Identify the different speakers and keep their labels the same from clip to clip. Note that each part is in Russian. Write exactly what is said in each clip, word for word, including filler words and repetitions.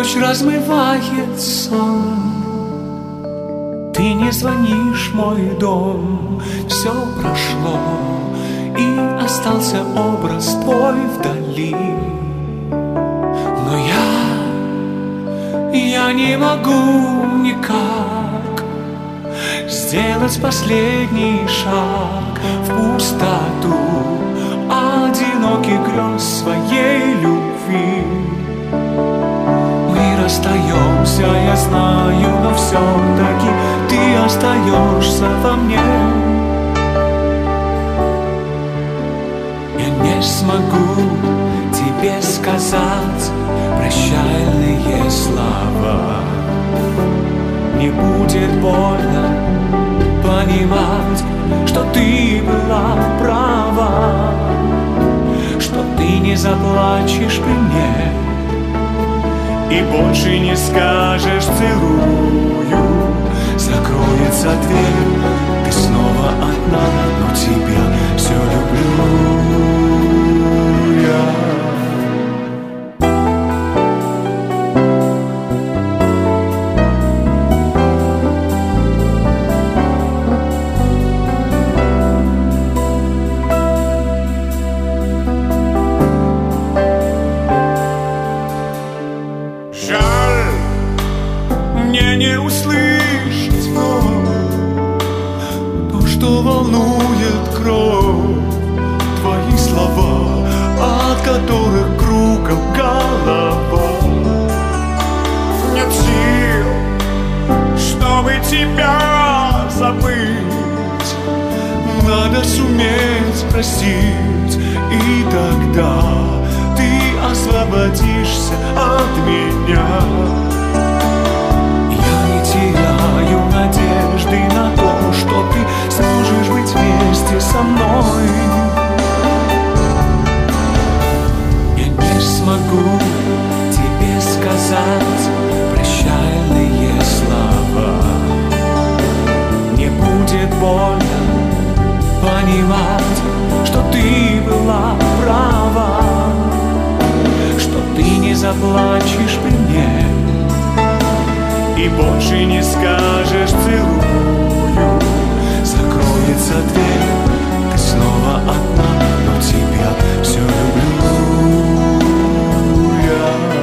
Speaker 1: Ночь размывает сон. Ты не звонишь, мой дом. Все прошло, и остался образ твой вдали. Но я, я не могу никак сделать последний шаг в пустоту одиноких грез своей любви. Мы расстаемся, я знаю, но все-таки ты остаешься во мне. Я не смогу тебе сказать прощальные слова. Не будет больно понимать, что ты была права, что ты не заплачешь при мне и больше не скажешь целую. Закроется дверь, ты снова одна, но тебя все люблю я. Не услышать вновь то, что волнует кровь. Твои слова, от которых кругом голова. Нет сил, чтобы тебя забыть. Надо суметь простить, и тогда ты освободишься от меня. Теряю надежды на то, что ты сможешь быть вместе со мной. Я не смогу тебе сказать прощальные слова. Не будет больно понимать, что ты была права, что ты не заплачешь при мне и больше не скажешь целую. Закроется дверь, ты снова одна, но тебя все люблю я.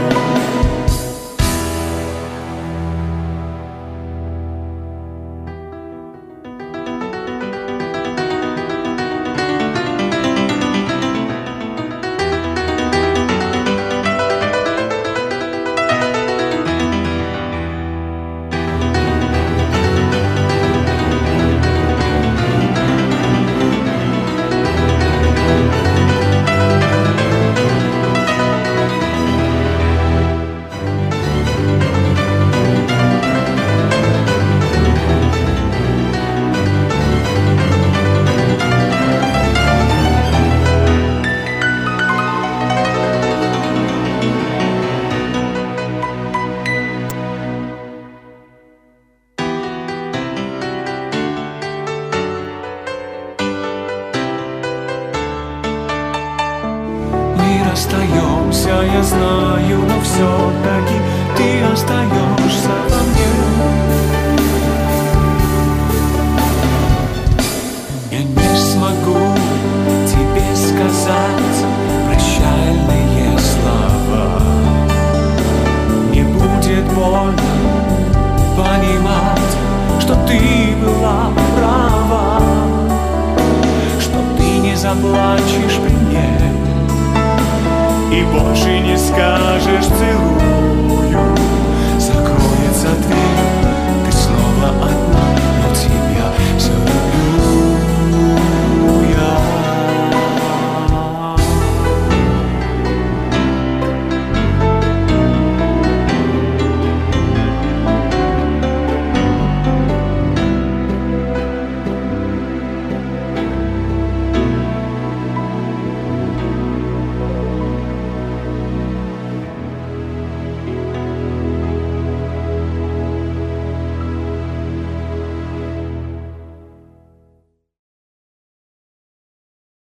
Speaker 1: Расстаемся, я знаю, но все-таки ты остаешься во мне. Я не смогу тебе сказать прощальные слова. Не будет больно понимать, что ты была права, что ты не заплачешь при мне и больше не скажешь целуй.